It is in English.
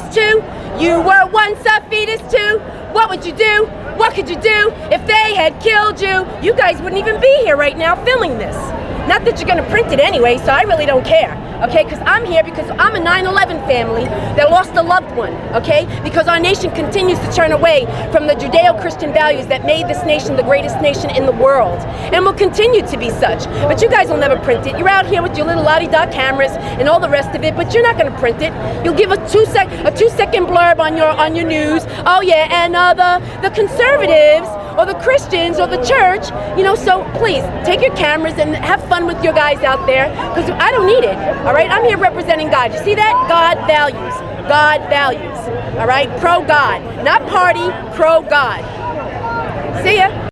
too? You were once a fetus too? What would you do? What could you do if they had killed you? You guys wouldn't even be here right now filming this. Not that you're going to print it anyway, so I really don't care, okay? Because I'm here because I'm a 9/11 family that lost a loved one, okay? Because our nation continues to turn away from the Judeo-Christian values that made this nation the greatest nation in the world, and will continue to be such. But you guys will never print it. You're out here with your little la-di-da cameras and all the rest of it, but you're not going to print it. You'll give a two-second blurb on your news. Oh yeah, and the conservatives or the Christians or the church, so please take your cameras and have fun with your guys out there, because I don't need it, all right? I'm here representing God. You see that? God values. God values, all right? Pro-God. Not party, pro-God. See ya.